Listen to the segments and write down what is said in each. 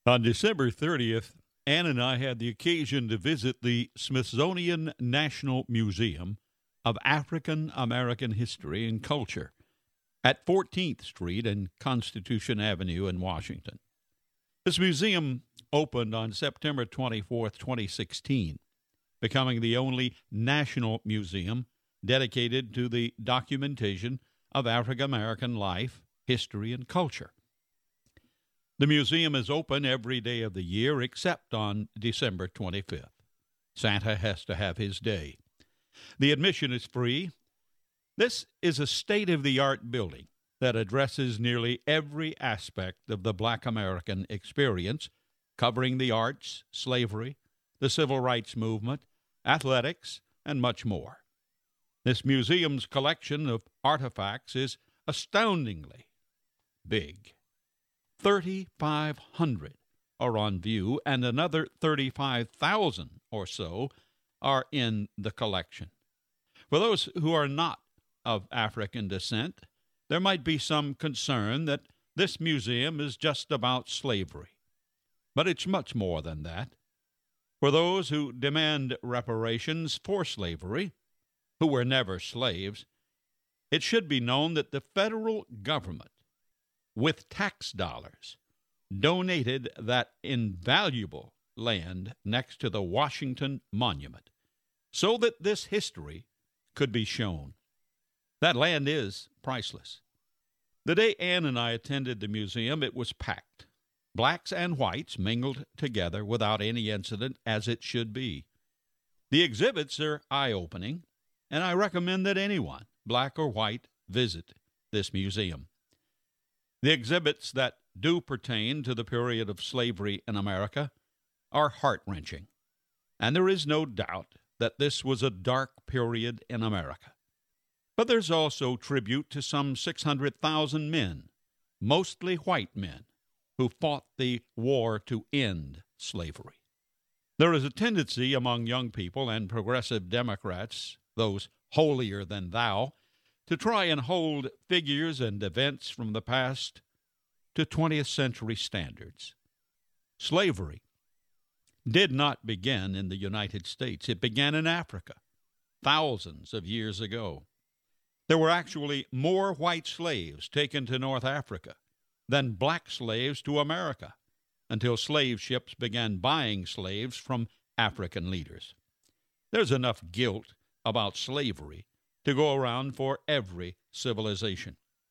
On December 30th, Ann and I had the occasion to visit the Smithsonian National Museum of African American History and Culture at 14th Street and Constitution Avenue in Washington. This museum opened on September 24th, 2016, becoming the only national museum dedicated to the documentation of African American life, history, and culture. The museum is open every day of the year except on December 25th. Santa has to have his day. The admission is free. This is a state-of-the-art building that addresses nearly every aspect of the Black American experience, covering the arts, slavery, the civil rights movement, athletics, and much more. This museum's collection of artifacts is astoundingly big. 3,500 are on view, and another 35,000 or so are in the collection. For those who are not of African descent, there might be some concern that this museum is just about slavery. But it's much more than that. For those who demand reparations for slavery, who were never slaves, it should be known that the federal government, with tax dollars, donated that invaluable land next to the Washington Monument so that this history could be shown. That land is priceless. The day Ann and I attended the museum, it was packed. Blacks and whites mingled together without any incident, as it should be. The exhibits are eye-opening, and I recommend that anyone, black or white, visit this museum. The exhibits that do pertain to the period of slavery in America are heart-wrenching, and there is no doubt that this was a dark period in America. But there's also tribute to some 600,000 men, mostly white men, who fought the war to end slavery. There is a tendency among young people and progressive Democrats, those holier-than-thou, to try and hold figures and events from the past to 20th century standards. Slavery did not begin in the United States. It began in Africa thousands of years ago. There were actually more white slaves taken to North Africa than black slaves to America until slave ships began buying slaves from African leaders. There's enough guilt about slavery to go around for every civilization.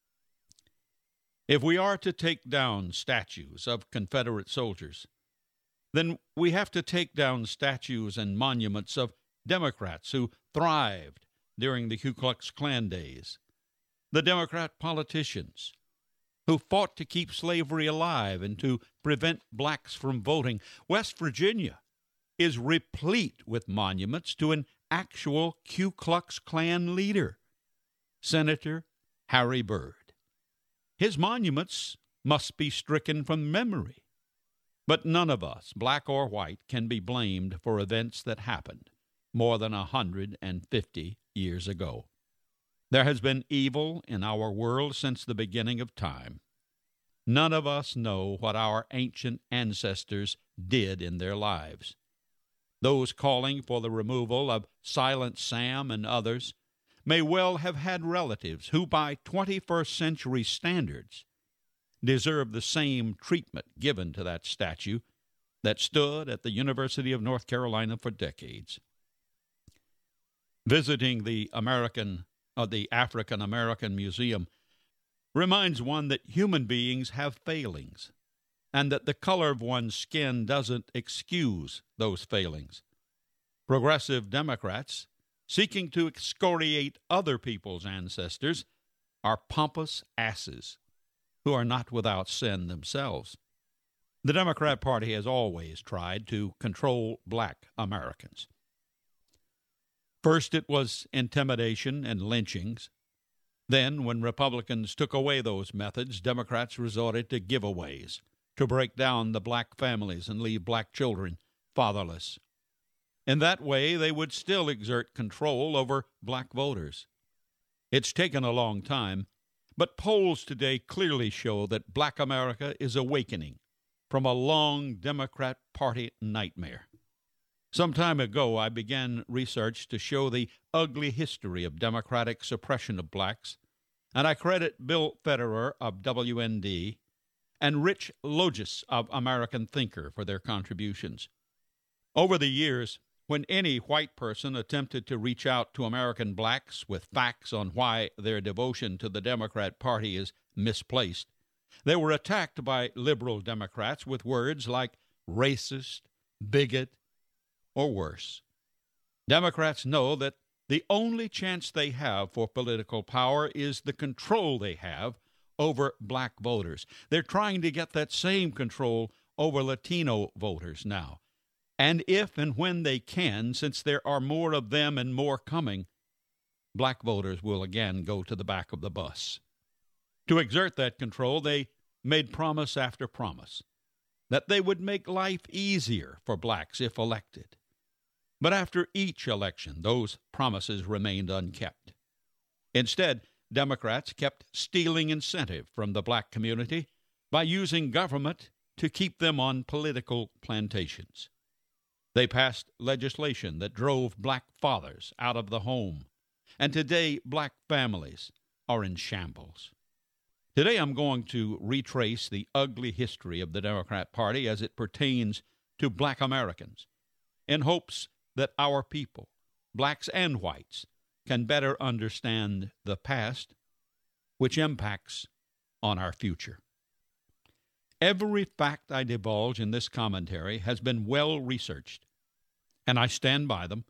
If we are to take down statues of Confederate soldiers, then we have to take down statues and monuments of Democrats who thrived during the Ku Klux Klan days, the Democrat politicians who fought to keep slavery alive and to prevent blacks from voting. West Virginia is replete with monuments to an actual Ku Klux Klan leader, Senator Harry Byrd. His monuments must be stricken from memory. But none of us, black or white, can be blamed for events that happened more than 150 years ago. There has been evil in our world since the beginning of time. None of us know what our ancient ancestors did in their lives. Those calling for the removal of Silent Sam and others may well have had relatives who, by 21st century standards, deserve the same treatment given to that statue that stood at the University of North Carolina for decades. Visiting the African American Museum reminds one that human beings have failings, and that the color of one's skin doesn't excuse those failings. Progressive Democrats, seeking to excoriate other people's ancestors, are pompous asses who are not without sin themselves. The Democrat Party has always tried to control black Americans. First, it was intimidation and lynchings. Then, when Republicans took away those methods, Democrats resorted to giveaways to break down the black families and leave black children fatherless. In that way, they would still exert control over black voters. It's taken a long time, but polls today clearly show that black America is awakening from a long Democrat Party nightmare. Some time ago, I began research to show the ugly history of Democratic suppression of blacks, and I credit Bill Federer of WND and Rich Logis of American Thinker for their contributions. Over the years, when any white person attempted to reach out to American blacks with facts on why their devotion to the Democrat Party is misplaced, they were attacked by liberal Democrats with words like racist, bigot, or worse. Democrats know that the only chance they have for political power is the control they have over black voters. They're trying to get that same control over Latino voters now. And if and when they can, since there are more of them and more coming, black voters will again go to the back of the bus. To exert that control, they made promise after promise that they would make life easier for blacks if elected. But after each election, those promises remained unkept. Instead, Democrats kept stealing incentive from the black community by using government to keep them on political plantations. They passed legislation that drove black fathers out of the home, and today black families are in shambles. Today I'm going to retrace the ugly history of the Democrat Party as it pertains to black Americans, in hopes that our people, blacks and whites, can better understand the past, which impacts on our future. Every fact I divulge in this commentary has been well researched, and I stand by them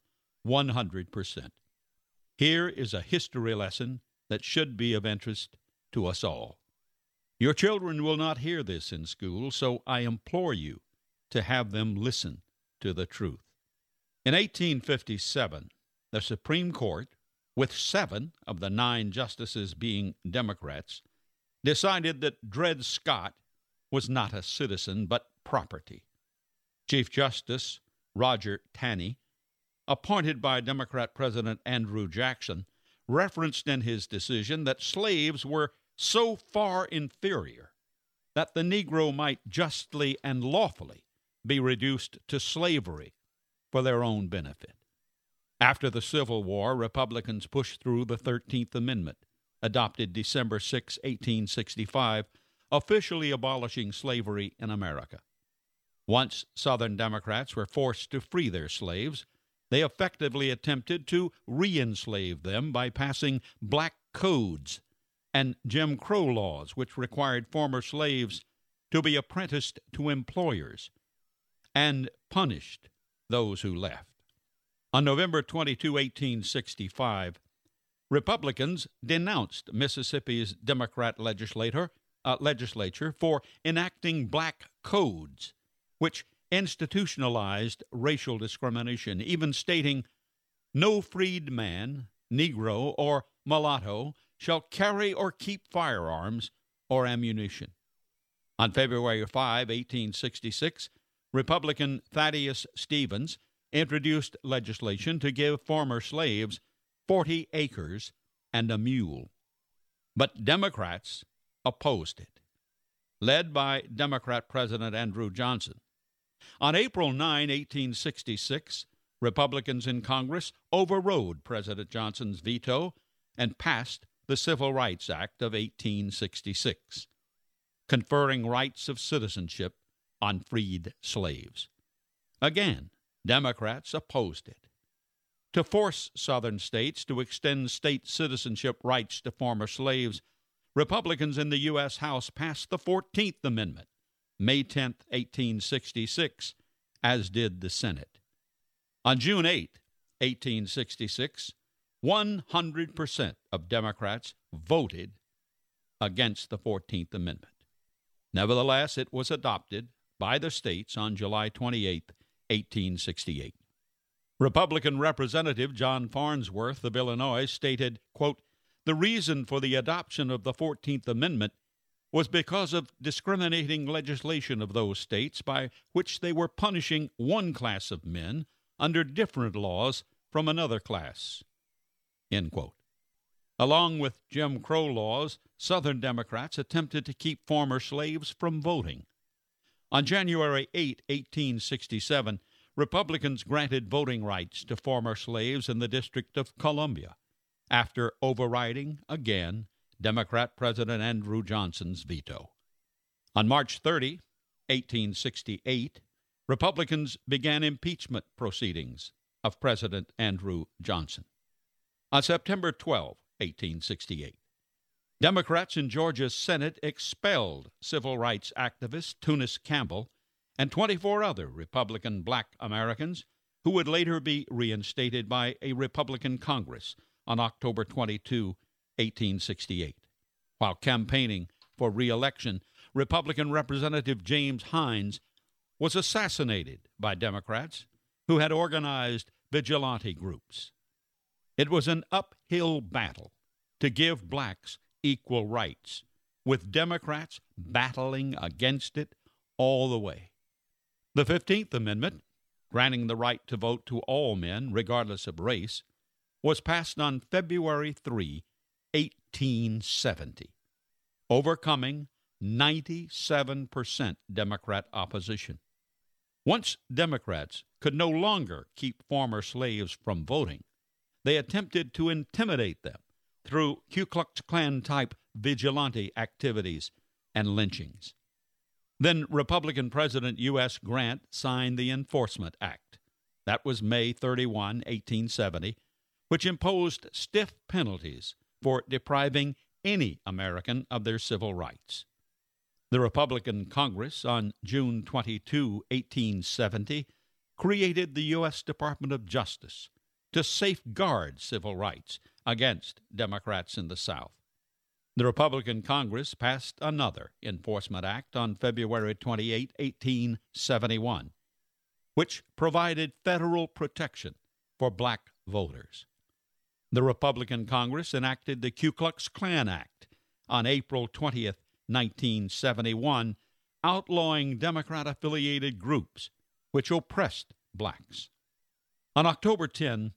100%. Here is a history lesson that should be of interest to us all. Your children will not hear this in school, so I implore you to have them listen to the truth. In 1857, the Supreme Court, with 7 of the 9 justices being Democrats, decided that Dred Scott was not a citizen but property. Chief Justice Roger Taney, appointed by Democrat President Andrew Jackson, referenced in his decision that slaves were so far inferior that the Negro might justly and lawfully be reduced to slavery for their own benefit. After the Civil War, Republicans pushed through the 13th Amendment, adopted December 6, 1865, officially abolishing slavery in America. Once Southern Democrats were forced to free their slaves, they effectively attempted to re-enslave them by passing black codes and Jim Crow laws, which required former slaves to be apprenticed to employers and punished those who left. On November 22, 1865, Republicans denounced Mississippi's Democrat legislature for enacting black codes, which institutionalized racial discrimination, even stating, "No freed man, Negro, or mulatto shall carry or keep firearms or ammunition." On February 5, 1866, Republican Thaddeus Stevens introduced legislation to give former slaves 40 acres and a mule. But Democrats opposed it, led by Democrat President Andrew Johnson. On April 9, 1866, Republicans in Congress overrode President Johnson's veto and passed the Civil Rights Act of 1866, conferring rights of citizenship on freed slaves. Again, Democrats opposed it. To force Southern states to extend state citizenship rights to former slaves, Republicans in the U.S. House passed the 14th Amendment, May 10, 1866, as did the Senate. On June 8, 1866, 100% of Democrats voted against the 14th Amendment. Nevertheless, it was adopted by the states on July 28, 1868. Republican Representative John Farnsworth of Illinois stated, quote, "The reason for the adoption of the 14th Amendment was because of discriminating legislation of those states by which they were punishing one class of men under different laws from another class." End quote. Along with Jim Crow laws, Southern Democrats attempted to keep former slaves from voting. On January 8, 1867, Republicans granted voting rights to former slaves in the District of Columbia, after overriding, again, Democrat President Andrew Johnson's veto. On March 30, 1868, Republicans began impeachment proceedings of President Andrew Johnson. On September 12, 1868, Democrats in Georgia's Senate expelled civil rights activist Tunis Campbell and 24 other Republican black Americans who would later be reinstated by a Republican Congress on October 22, 1868. While campaigning for re-election, Republican Representative James Hines was assassinated by Democrats who had organized vigilante groups. It was an uphill battle to give blacks equal rights, with Democrats battling against it all the way. The 15th Amendment, granting the right to vote to all men, regardless of race, was passed on February 3, 1870, overcoming 97% Democrat opposition. Once Democrats could no longer keep former slaves from voting, they attempted to intimidate them through Ku Klux Klan-type vigilante activities and lynchings. Then Republican President U.S. Grant signed the Enforcement Act. That was May 31, 1870, which imposed stiff penalties for depriving any American of their civil rights. The Republican Congress on June 22, 1870, created the U.S. Department of Justice to safeguard civil rights against Democrats in the South. The Republican Congress passed another Enforcement Act on February 28, 1871, which provided federal protection for black voters. The Republican Congress enacted the Ku Klux Klan Act on April 20, 1971, outlawing Democrat-affiliated groups which oppressed blacks. On October 10,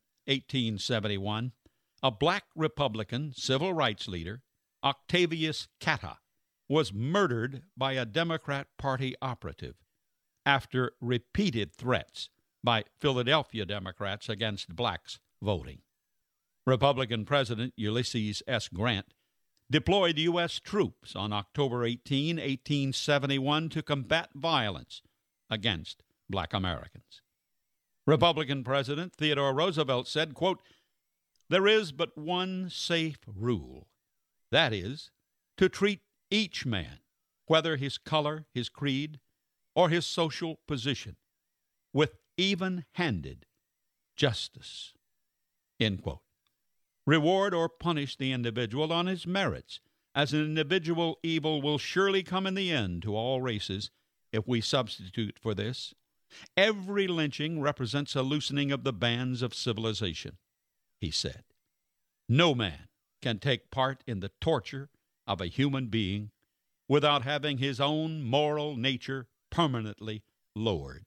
1871, a black Republican civil rights leader, Octavius Catta, was murdered by a Democrat Party operative after repeated threats by Philadelphia Democrats against blacks voting. Republican President Ulysses S. Grant deployed U.S. troops on October 18, 1871, to combat violence against black Americans. Republican President Theodore Roosevelt said, quote, "There is but one safe rule. That is, to treat each man, whether his color, his creed, or his social position, with even-handed justice." End quote. Reward or punish the individual on his merits, as an individual evil will surely come in the end to all races if we substitute for this. Every lynching represents a loosening of the bands of civilization, he said. No man can take part in the torture of a human being without having his own moral nature permanently lowered.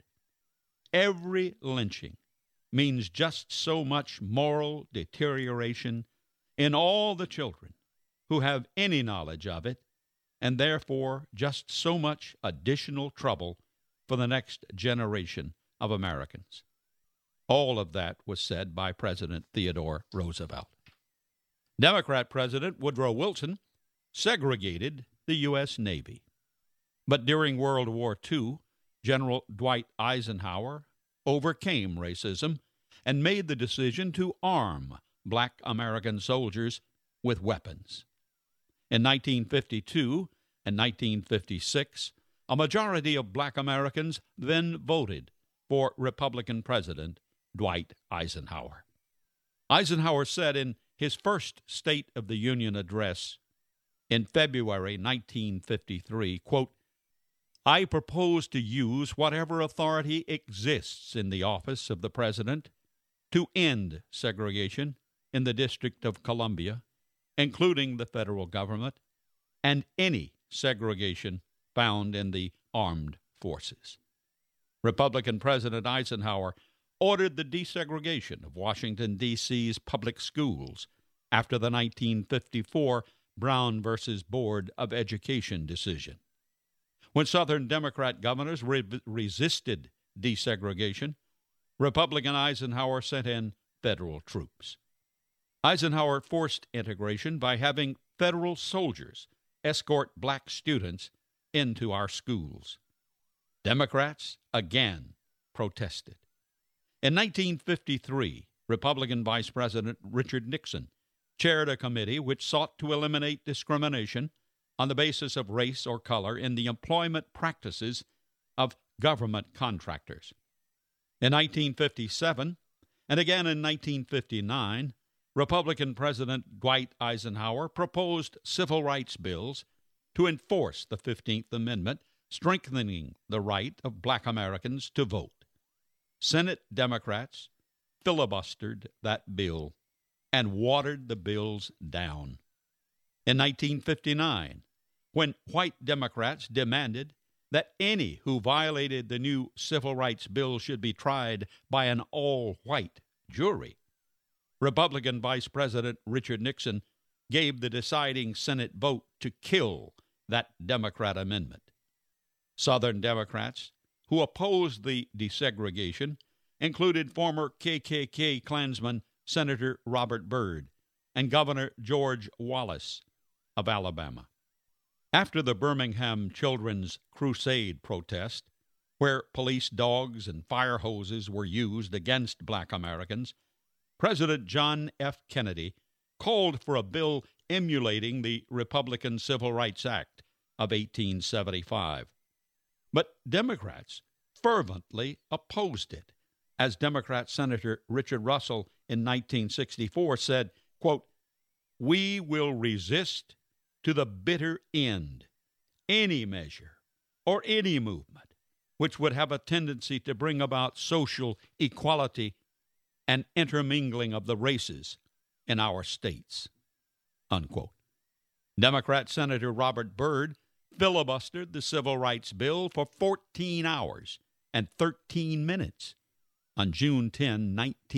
Every lynching means just so much moral deterioration in all the children who have any knowledge of it, and therefore just so much additional trouble for the next generation of Americans. All of that was said by President Theodore Roosevelt. Democrat President Woodrow Wilson segregated the U.S. Navy. But during World War II, General Dwight Eisenhower overcame racism and made the decision to arm black American soldiers with weapons. In 1952 and 1956, a majority of black Americans then voted for Republican President Dwight Eisenhower. Eisenhower said in his first State of the Union address in February 1953, quote, "I propose to use whatever authority exists in the office of the President to end segregation in the District of Columbia, including the federal government, and any segregation found in the armed forces." Republican President Eisenhower ordered the desegregation of Washington, D.C.'s public schools after the 1954 Brown versus Board of Education decision. When Southern Democrat governors resisted desegregation, Republican Eisenhower sent in federal troops. Eisenhower forced integration by having federal soldiers escort black students into our schools. Democrats again protested. In 1953, Republican Vice President Richard Nixon chaired a committee which sought to eliminate discrimination on the basis of race or color in the employment practices of government contractors. In 1957, and again in 1959, Republican President Dwight Eisenhower proposed civil rights bills to enforce the 15th Amendment, strengthening the right of black Americans to vote. Senate Democrats filibustered that bill and watered the bills down. In 1959, when white Democrats demanded that any who violated the new civil rights bill should be tried by an all-white jury, Republican Vice President Richard Nixon gave the deciding Senate vote to kill that Democrat amendment. Southern Democrats who opposed the desegregation included former KKK Klansman Senator Robert Byrd and Governor George Wallace of Alabama. After the Birmingham Children's Crusade protest, where police dogs and fire hoses were used against black Americans, President John F. Kennedy called for a bill emulating the Republican Civil Rights Act of 1875. But Democrats fervently opposed it, as Democrat Senator Richard Russell in 1964 said, quote, "We will resist to the bitter end any measure or any movement which would have a tendency to bring about social equality and intermingling of the races in our states," unquote. Democrat Senator Robert Byrd filibustered the Civil Rights Bill for 14 hours and 13 minutes on June 10,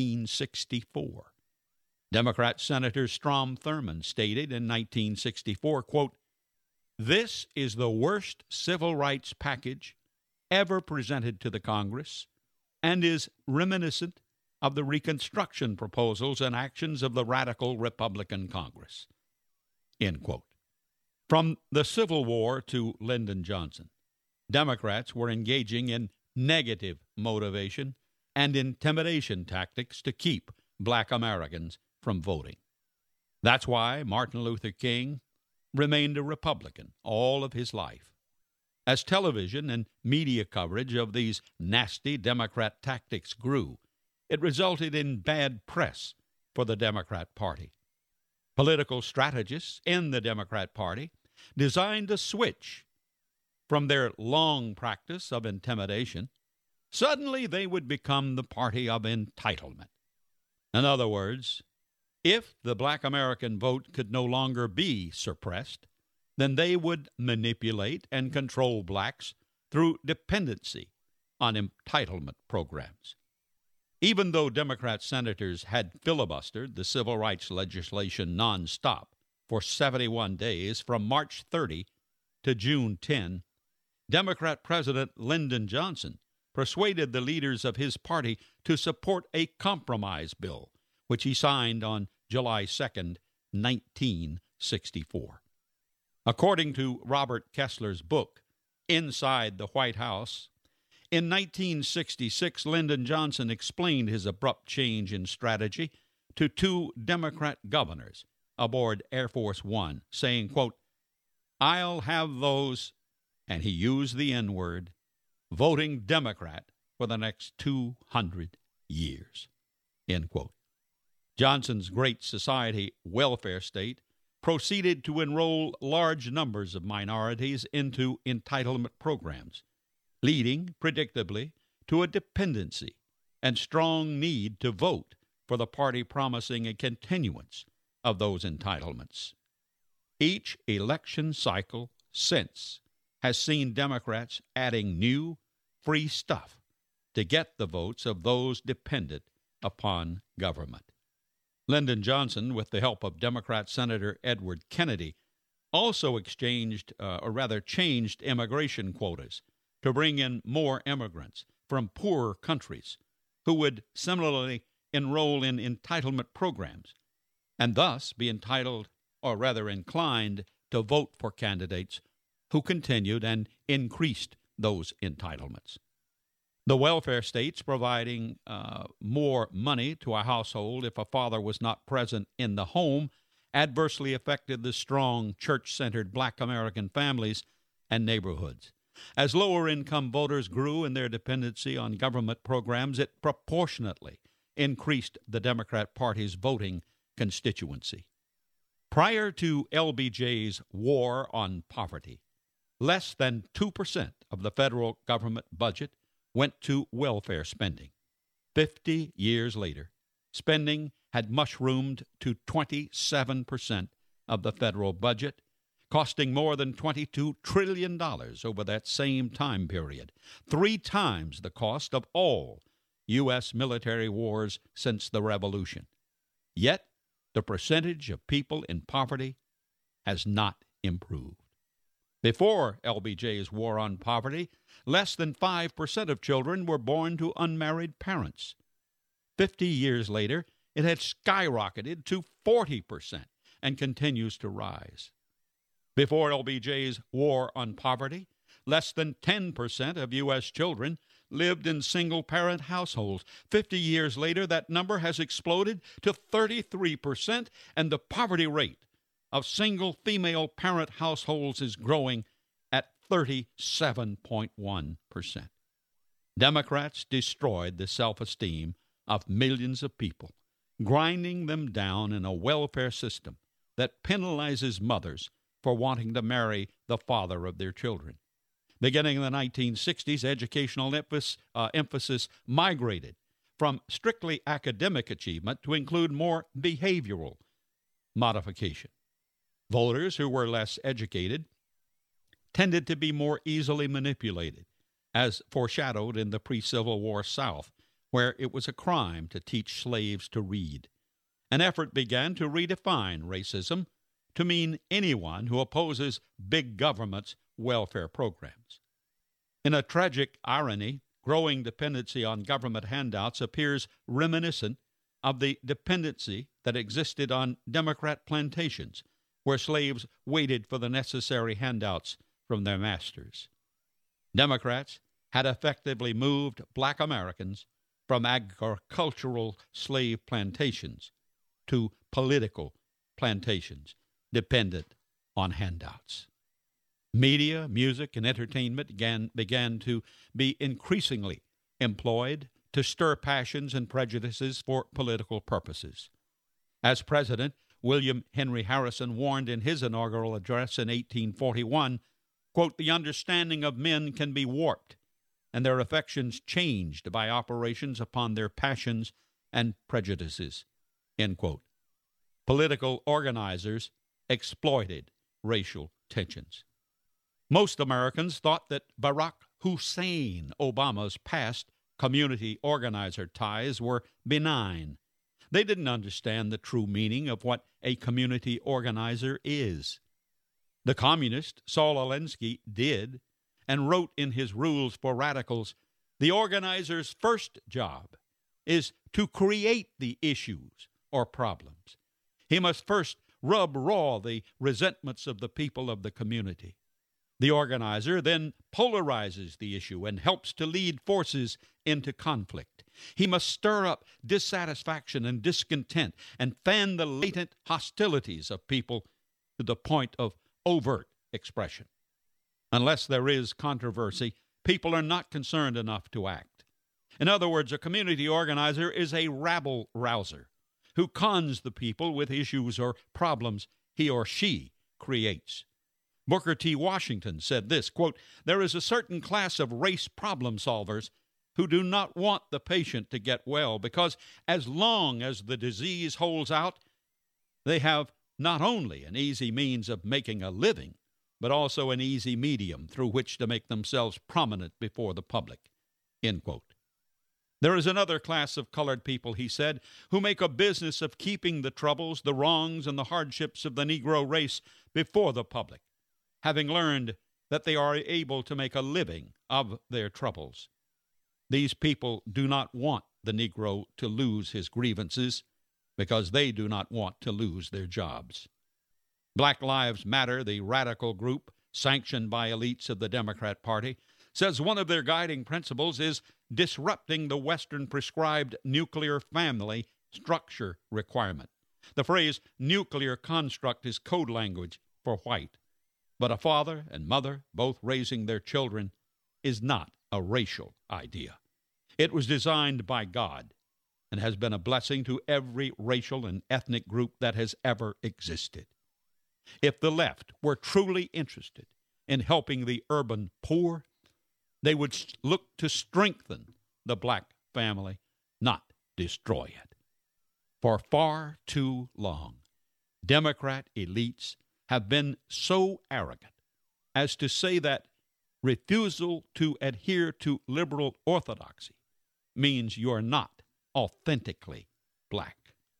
1964. Democrat Senator Strom Thurmond stated in 1964, quote, "This is the worst civil rights package ever presented to the Congress and is reminiscent of the Reconstruction proposals and actions of the radical Republican Congress," end quote. From the Civil War to Lyndon Johnson, Democrats were engaging in negative motivation and intimidation tactics to keep black Americans from voting. That's why Martin Luther King remained a Republican all of his life. As television and media coverage of these nasty Democrat tactics grew, it resulted in bad press for the Democrat Party. Political strategists in the Democrat Party designed a switch from their long practice of intimidation. Suddenly they would become the party of entitlement. In other words, if the black American vote could no longer be suppressed, then they would manipulate and control blacks through dependency on entitlement programs. Even though Democrat senators had filibustered the civil rights legislation nonstop for 71 days from March 30 to June 10, Democrat President Lyndon Johnson persuaded the leaders of his party to support a compromise bill, which he signed on July 2, 1964. According to Robert Kessler's book, Inside the White House, in 1966, Lyndon Johnson explained his abrupt change in strategy to two Democrat governors aboard Air Force One, saying, quote, "I'll have those," and he used the N-word, "voting Democrat for the next 200 years," end quote. Johnson's Great Society welfare state proceeded to enroll large numbers of minorities into entitlement programs, leading, predictably, to a dependency and strong need to vote for the party promising a continuance of those entitlements. Each election cycle since has seen Democrats adding new, free stuff to get the votes of those dependent upon government. Lyndon Johnson, with the help of Democrat Senator Edward Kennedy, also changed immigration quotas to bring in more immigrants from poorer countries who would similarly enroll in entitlement programs and thus be entitled, or rather inclined, to vote for candidates who continued and increased those entitlements. The welfare states providing more money to a household if a father was not present in the home adversely affected the strong church-centered Black American families and neighborhoods. As lower-income voters grew in their dependency on government programs, it proportionately increased the Democrat Party's voting constituency. Prior to LBJ's war on poverty, less than 2% of the federal government budget went to welfare spending. 50 years later, spending had mushroomed to 27% of the federal budget, costing more than $22 trillion over that same time period, 3 times the cost of all U.S. military wars since the Revolution. Yet, the percentage of people in poverty has not improved. Before LBJ's war on poverty, less than 5% of children were born to unmarried parents. 50 years later, it had skyrocketed to 40% and continues to rise. Before LBJ's war on poverty, less than 10% of U.S. children lived in single-parent households. 50 years later, that number has exploded to 33%, and the poverty rate of single female parent households is growing at 37.1%. Democrats destroyed the self-esteem of millions of people, grinding them down in a welfare system that penalizes mothers for wanting to marry the father of their children. Beginning in the 1960s, educational emphasis migrated from strictly academic achievement to include more behavioral modification. Voters who were less educated tended to be more easily manipulated, as foreshadowed in the pre-Civil War South, where it was a crime to teach slaves to read. An effort began to redefine racism to mean anyone who opposes big government's welfare programs. In a tragic irony, growing dependency on government handouts appears reminiscent of the dependency that existed on Democrat plantations, where slaves waited for the necessary handouts from their masters. Democrats had effectively moved Black Americans from agricultural slave plantations to political plantations dependent on handouts. Media, music, and entertainment began to be increasingly employed to stir passions and prejudices for political purposes. As president, William Henry Harrison warned in his inaugural address in 1841, quote, "The understanding of men can be warped, and their affections changed by operations upon their passions and prejudices," end quote. Political organizers exploited racial tensions. Most Americans thought that Barack Hussein Obama's past community organizer ties were benign. They didn't understand the true meaning of what a community organizer is. The communist Saul Alinsky did, and wrote in his Rules for Radicals, "The organizer's first job is to create the issues or problems. He must first rub raw the resentments of the people of the community. The organizer then polarizes the issue and helps to lead forces into conflict. He must stir up dissatisfaction and discontent and fan the latent hostilities of people to the point of overt expression. Unless there is controversy, people are not concerned enough to act. In other words, a community organizer is a rabble-rouser who cons the people with issues or problems he or she creates." Booker T. Washington said this, quote, "There is a certain class of race problem solvers who do not want the patient to get well because as long as the disease holds out, they have not only an easy means of making a living, but also an easy medium through which to make themselves prominent before the public," end quote. There is another class of colored people, he said, who make a business of keeping the troubles, the wrongs, and the hardships of the Negro race before the public, having learned that they are able to make a living of their troubles. These people do not want the Negro to lose his grievances because they do not want to lose their jobs. Black Lives Matter, the radical group sanctioned by elites of the Democrat Party, says one of their guiding principles is disrupting the Western prescribed nuclear family structure requirement. The phrase nuclear construct is code language for white, but a father and mother both raising their children is not a racial idea. It was designed by God and has been a blessing to every racial and ethnic group that has ever existed. If the left were truly interested in helping the urban poor, they would look to strengthen the black family, not destroy it. For far too long, Democrat elites have been so arrogant as to say that refusal to adhere to liberal orthodoxy means you're not authentically black.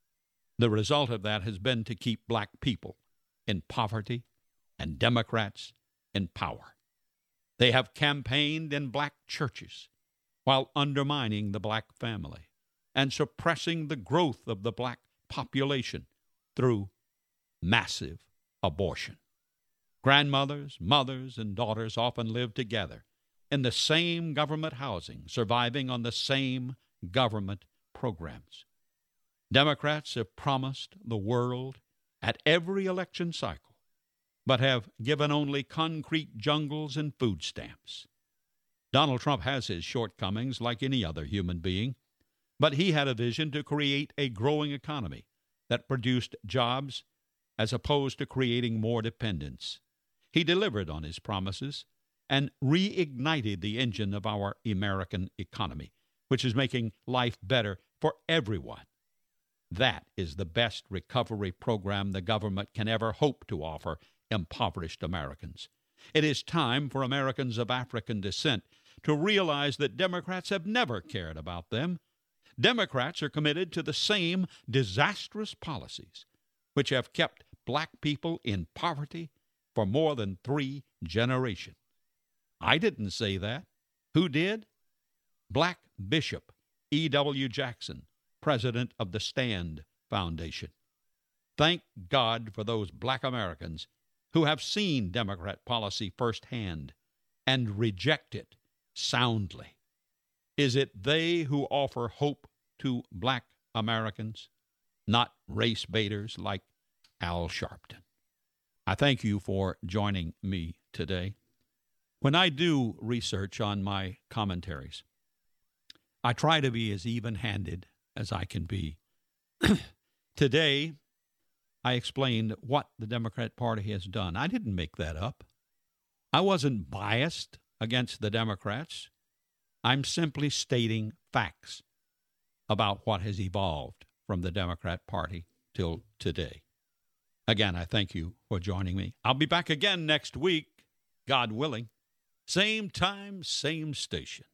The result of that has been to keep black people in poverty and Democrats in power. They have campaigned in black churches while undermining the black family and suppressing the growth of the black population through massive abortion. Grandmothers, mothers, and daughters often live together in the same government housing, surviving on the same government programs. Democrats have promised the world at every election cycle, but have given only concrete jungles and food stamps. Donald Trump has his shortcomings like any other human being, but he had a vision to create a growing economy that produced jobs as opposed to creating more dependence. He delivered on his promises and reignited the engine of our American economy, which is making life better for everyone. That is the best recovery program the government can ever hope to offer impoverished Americans. It is time for Americans of African descent to realize that Democrats have never cared about them. Democrats are committed to the same disastrous policies which have kept black people in poverty for more than 3 generations. I didn't say that. Who did? Black Bishop E.W. Jackson, president of the Stand Foundation. Thank God for those black Americans who have seen Democrat policy firsthand and reject it soundly. Is it they who offer hope to black Americans, not race baiters like Al Sharpton? I thank you for joining me today. When I do research on my commentaries, I try to be as even-handed as I can be. Today, I explained what the Democrat Party has done. I didn't make that up. I wasn't biased against the Democrats. I'm simply stating facts about what has evolved from the Democrat Party till today. Again, I thank you for joining me. I'll be back again next week, God willing. Same time, same station.